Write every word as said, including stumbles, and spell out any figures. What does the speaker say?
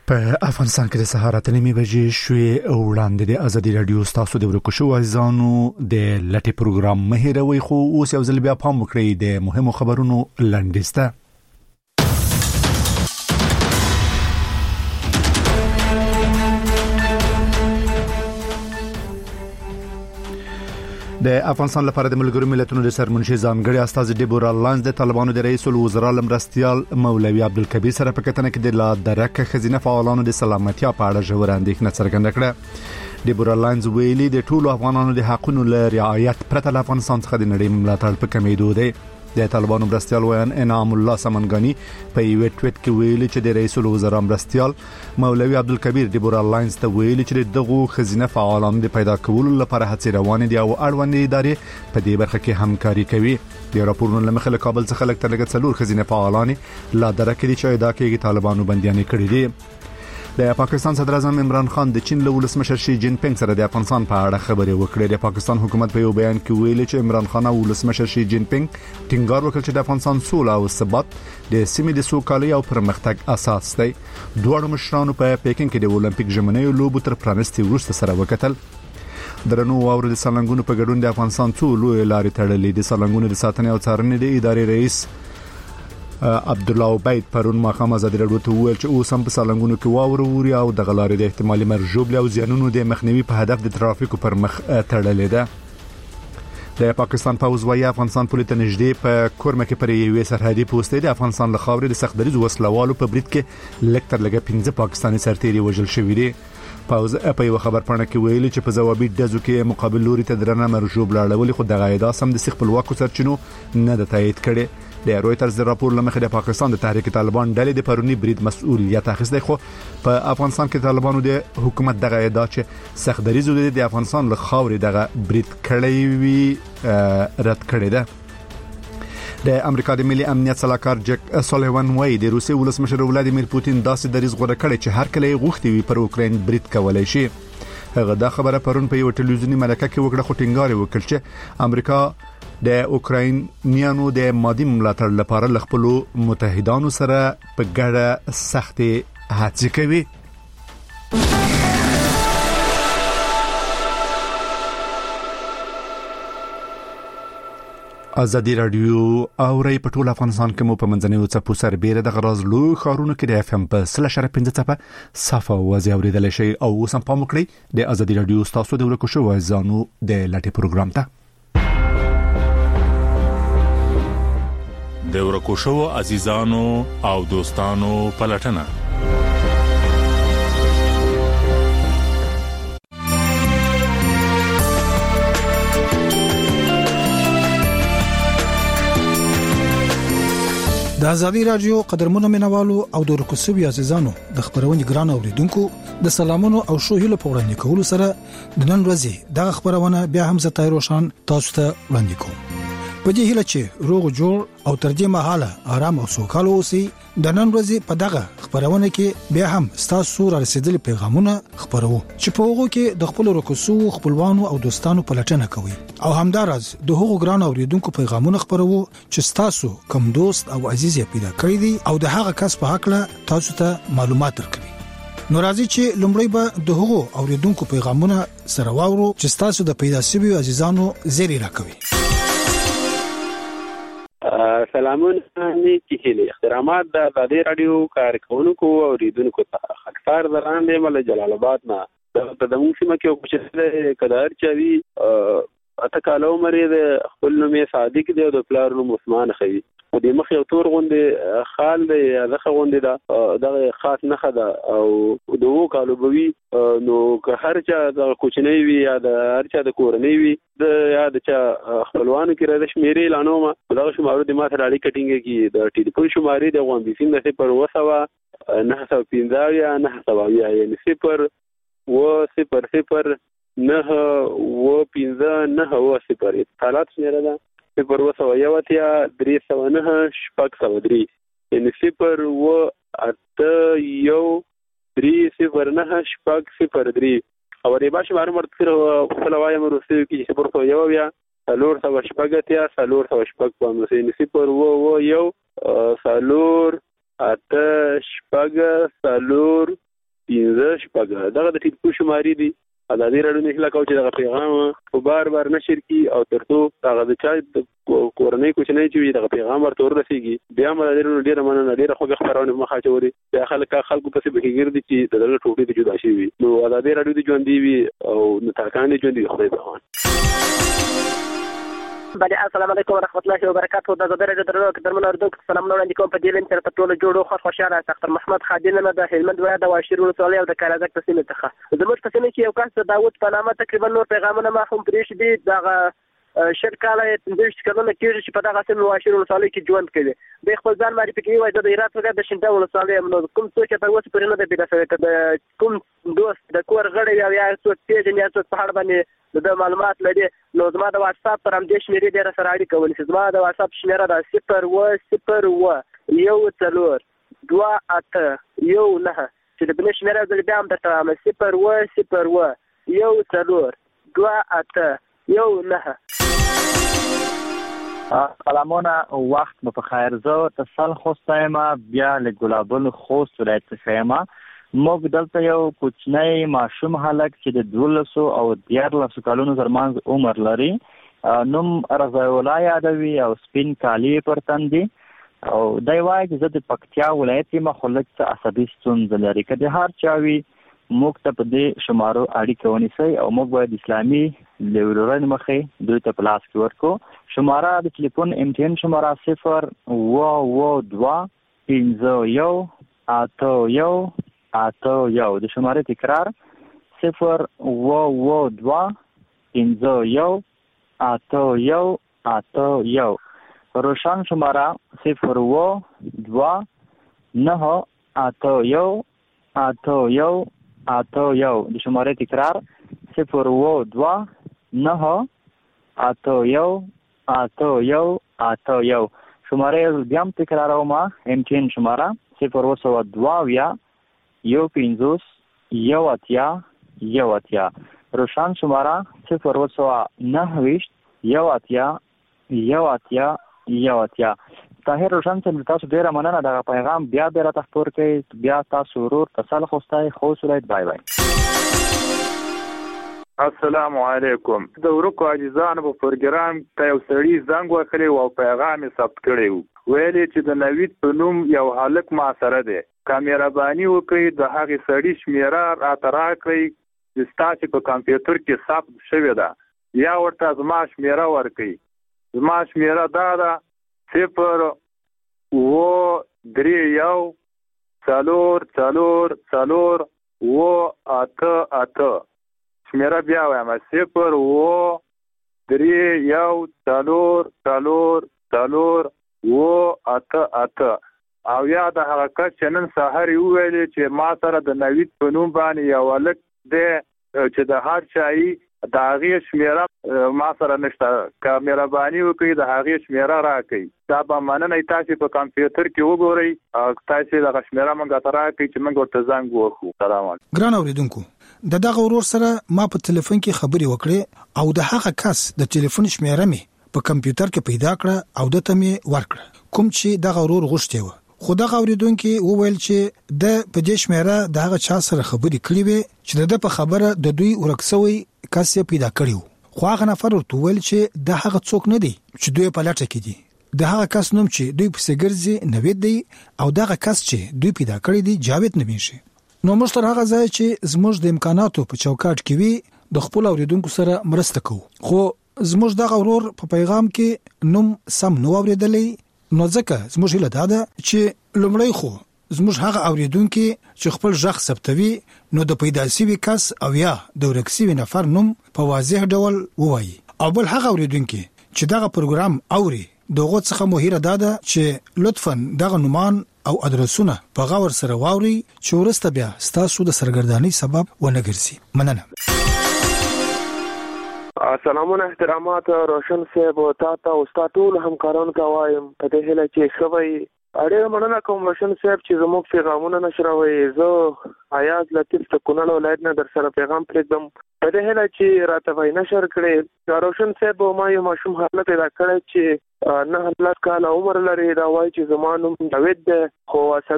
په افغانستان کې د سهار اته نیمې بجې شوې او وړاندې د ازادي رادیو تاسو د ورکوشو عزیزانو د لټي پروګرام مهیروي خو اوس یو ځل بیا پام وکړئ د مهمو خبرونو لنډیسته. د افغانستان لپاره د ملګرو ملتونو د سرمنشي ځانګړي استاذ ډیبورا لانز د طالبانو د رئیس الوزرا لمرستيال مولوي عبدالکبیر سره په کتنه کې د لا درک خزینه فعالانو د سلامتیا په اړه ژور اندېښنه څرګنده کړه. ډیبورا لانز ویلي د ټولو افغانانو د حقوقو له رعایت پرته له افغانستان څخه د نړۍ ملاتړ په کمیدو دی. د طالبانو مرستيال ویان انعام الله سمنګانی په یو ټویټ کې ویلي چې د رئیس الوزرا مرستيال مولوي عبدالکبیر ډیبورا لانز ته ویلي چې دغه خزینه فعالانو د پیدا کولو لپاره هڅې روانې دي او اړوندې ادارې په دې برخه کې همکاري کوي. د راپورونو لمخې له کابل څخه لږ تر لږه څلور خزینه فعالان لا درکې دي چې دا کې طالبانو بنديان کړي دي. د پاکستان صدر اعظم عمران خان د چین له ولسمشر شي جین پینګ سره د افغانستان په اړه خبرې وکړې. د پاکستان حکومت په یو بیان کې ویلي چې عمران خان او ولسمشر شي جین پینګ ټینګار وکړ چې د افغانستان سوله او ثبات د سیمې د سوکالۍ او پرمختګ اساس دی. دوه مشرانو په پیکینګ کې د اولمپیک ژمنې لوبو تر پرانستي وروسته سره وکتل. درنو واور د سالنګونو په ګډون د افغانستان څو لوی لارې تړلې. د سالنګونو د ساتنې او څارنې د ادارې رئیس عبد الله عبید پرون ماخام ازادي رادیو ته ویل چې اوس هم په سالنګونو کې واور ووري او د غلارې د احتمالي مرجوب او زیانونو د مخنیوي په هدف د ترافیکو پر مخ تړلې ده. د پاکستان پوز وايي افغانستان پولیس ته نږدې په کورمه کې پر یوې سرحدي پوسټ د افغانستان له خاورې د سختدریز وسلوالو په برید کې لکه تر لګه پنځه پاکستاني سرتیري وژل شوي دي. پوز په یو خبر پاڼه کې ویلي چې په ځوابي دزو کې مقابل لوري ته درنه مرجوب لاړولې خو د غایدا سم د خپلواکو سرچینو نه د تایید کړي. د رويټرز د راپور لمخې د پاکستان د تحریک طالبان ډلې د پرونی برید مسؤلیت اخیسته خو په افغانستان کې طالبانو د حکومت دغه ادعا چې سختدریز د افغانستان له خاورې دغه برید کړی وی رد کړی ده. د امریکا د ملي امنیت صلاحکار جک سولیوان وایي د روسي ولسمشر ولادیمیر پوتین داسې دریځ غوړه کړی چې هر کله غوښتي وي پر اوکرين برید کولای شي. هغه دا خبره پرون په یو ټلویزیونی مرکه کې وکړه خو ټینګار وکړ چې امریکا د اوکراینیانو د مادي ملاتړ لپاره ل خپل متحدانو سره په ګډه سختې هڅې کوي. ازادي رادیو او ری په ټول افغانستان کې مو په منځنیو څپو سربېره د غراز لوی خارونو کې د اف ام په سل شر پنځه څپه صفه وځي اوریدل شي او سم پام وکړئ د ازادي رادیو تاسو د ورکو شو ځانو د لټي پروګرام ته د ورکو شو عزیزانو او دوستانو پلټنه. د ازادي رادیو قدرمنو منوالو او د ورکو شو عزیزانو د خبرونې ګران اوریدونکو د سلامونو او شوهیلو په وړاندې کولو سره د نن ورځې د خبرونه بیا هم زه تای روشن تاسو ته وړاندې کوم. په دې هیله چې روغ جوړ او تر دې مهاله آرام او سوکاله اوسئ. د نن ورځې په دغه خبرونه کې بیا هم تاسو را رسیدلي پیغامونه خبرو چې په هغه کې د خپل رکوسو خپلوانو او دوستانو پلټنه کوي او همدارز د هغو ګران اوریدونکو پیغامونه خبرو چې تاسو کوم دوست او عزیز یې پیدا کړی دي او د هغه کس په حق له تاسو ته معلومات ورکړي. نو راځي چې لومړی به د هغو اوریدونکو پیغامونه سره واورو چې تاسو د پیدا شوی عزیزانو زیری راکوي. سلامونه نیکی هیله احترامات د ازادي رادیو کارکونکو او اوریدونکو ته خاطر دران دی مل جلال آباد نه د دمو سیمه کې او چې کدار چوي اته کالو مری د خپل نومې صادق دی او د پلار نوم عثمان خوي او د مخ یو تور غوندې خال دی دغه غوندې دا دغه خاص نه خدا او دوه کالو بوي نو که هر چا د کوچنی وی یا د هر چا د کورنی وی د یا د چا خپلوانو کې راځي شمیرې لانوما دغه شمارو د ماته اړیکه ټینګه کی د ټلیفون شمارې د غوان بي سین د صفر وسوا نه سو پنځه یا نه سو یا یعنی صفر و صفر صفر نه و پنځه نه و صفر حالات شمیره ده صفر و سو یو اتیا درې سو نه شپږ سو درې یعنی صفر و اته یو درې صفر نه شپږ صفر درې او ری باشه مار مرتر خپل وایم روسي کې صفر سو یو بیا سالور سو شپږ اتیا سالور سو شپږ په نو یعنی صفر و و یو سالور اته شپږ سالور وغږ دغه د ټلیفون شماري دي ازادي راډیو نه هله کوي چې دغه پیغام په بار بار نشر کی او ترڅو هغه د چا کورنۍ کوچنۍ چې دغه پیغام ورته ورسیږي بیا موږ ډیره ډیره مننه ډیره خوږه خبرونه مخه چوري بیا خلک خلکو ته به ګرځي چې دغه ټوټې د جدا شي وي نو ازادي راډیو د ژوند دی وي او نتاکان دي ژوند دی خدای په امان. بله السلام علیکم ورحمت الله وبرکاته. د زړه د درنو درمنو اردو سلام نو وړاندې کوم په دې لین تر ټولو جوړو خو خوشاله ډاکټر محمد خادم نه د هلمند ولایت د واشیر ولسوالۍ او د کارازک تحصیل څخه زموږ په سیمه کې یو کس د داوود په نامه تقریبا نور پیغامونه ما هم پرېښ دي دغه شل کاله پنځه کلونه کېږي چې په دغه سیمه واشیر ولسوالۍ کې ژوند کوي. د خپل ځان معرفي کوي وایي د هرات ولایت د شینډه ولسوالۍ نو کوم څوک چې تاسو پرې نه دی پیدا شوی د کوم دوست د کور غړی یا یا څوک پیژنې یا څوک په اړه باندې د معلومات لري نو زما د واتس اپ پر همدې شمیرې ډېره سره اړیکه ونیسي. زما د واتس اپ شمیره ده صفر اووه صفر اووه یو څلور دوه اته یو نهه چې د بلې شمیره زه بیا هم درته وایم صفر اووه صفر اووه یو څلور دوه اته یو نهه. سلامونه وخت مو په خیر. زه تسل خوسته یم بیا له ګلابل خوست ولایت څخه یم. موږ دلته یو کوچنی ماشوم هلک چې د دولسو او دیارلسو کلونو ترمنځ عمر لري نوم رضا الله یادوي او سپین کالي پر تن دي او دی وایي چې زه د پکتیا ولایت یم خو لږ څه عصبي ستونزه لري. که د هر چا وي موږ ته په دې شمارو اړیکه ونیسئ او موږ باید اسلامي لیورن مخې دوی ته په لاس کې ورکړو. شماره د تلیفون امتحان شماره صفر اووه اووه دوه پنځه یو اته یو اته یو. د شمارې تکرار صفر اووه اووه دوه پنځه یو اته یو اته یو. روشن شماره صفر اووه دوه نهه اته یو اته یو اته یو. د شمارې تکرار صفر اووه دوه نهه اته یو اته یو اته یو. شمارې بیا هم تکراروم. امتحان شماره صفر اووه سوه دوه اویا یو پنځوس یو اتیا یو اتیا. روشن شماره صفر اووه سوه نهه ویشت یو اتیا یو اتیا یو اتیا. طاهر روشن صاحب تاسو ډیره مننه دغه پیغام بیا بیا راته خپور کړئ. بیا تاسو ورور تسل خوستی خوست ولایت. بای بای. السلام علیکم. د ورکو عزیزانو په پروګرام ته یو سړي زنګ وکړی او پیغام یې ثبت کړی و. ویل چې د نوید په نوم یو هلک ما سره دی. که مهرباني وکړئ د هغې سړي شمیره راته راکړئ چې ستاسې په کمپیوټر کې ثبت شوې ده یا ورته زما شمیره ورکړئ. زما شمیره دا ده صفر اووه درې یو څلور څلور څلور اووه اته اته. شمیره بیا وایم صفر اووه درې یو څلور څلور څلور اووه اته اته. او یا د هغه کس چې نن سهار یې وویلې چې ما سره د نوید په نوم باندې یو هلک دی چې د هر چایي د هغې شمیره ما سره نشته. که مهرباني وکړئ د هغې شمیره راکړئ. دا به مننه تاسې په کمپیوټر کې وګورئ او تاسې دغه شمیره موږ ته راکړئ چې موږ ورته زنګ ووهو. سلام علیکم. ګران اورېدونکو د دغه ورور سره ما په تلیفون کې خبرې وکړې او د هغه کس د تلیفون شمیره مې په کمپیوټر کې پیدا کړه او دته مې ورکړه کوم چې دغه ورور غوښتي و. خو دغه اوریدونکو وویل چې د په دې شمیره د هغه چا سره خبرې کړې وي چې د په خبره د دوی ورکسوي کس یې پیدا کړیو. خو هغه نفر ورته ویل چې د هغه څوک نه دی چې دوی په لټه کې دي. د هغه کس نوم چې دوی په سګرځي نوید دی او دغه کس چې دوی پیدا کړی دی جاوید نومیږي. نو موږ تر هغه ځای چې زموږ د امکاناتو په چوکاټ کې وي د خپل اوریدونکو سره مرسته کوو. خو زموږ دغه ورور په پیغام کې نوم سم نو اوریدلې. نو ځکه زموږ هیله دا ده چې لومړی خو زموږ هغه اوریدونکو چې خپل ژغ ثبتوي نو د پیدا شوی کس او یا د ورکسي نفر نوم په واضح ډول ووایي. او بل هغه اوریدونکو چې دغه پروګرام اوري دغه څخه مو هیله ده چې لطفاً دغه نومان او ادرسونه په غور سره واوري چې ورسته بیا ستاسو د سرګردانی سبب ونه ګرځي. مننه. سلامونه احترامات روشن صاحب او تاسو او تاسو ټول همکارانو ته وایم په دې هله چې خوي اړه مننه کوم روشن صاحب چې زموږ پیغامونه نشروي. زه آیاز لطیف ته کونړ ولایت نه در سره پیغام پرېږدم په دې هله چې راته وای نشر کړي. روشن صاحب ما یو ماشوم حالت پیدا کړی چې نه هلک کال عمر لري. دا وایي چې زمانوم نوید خو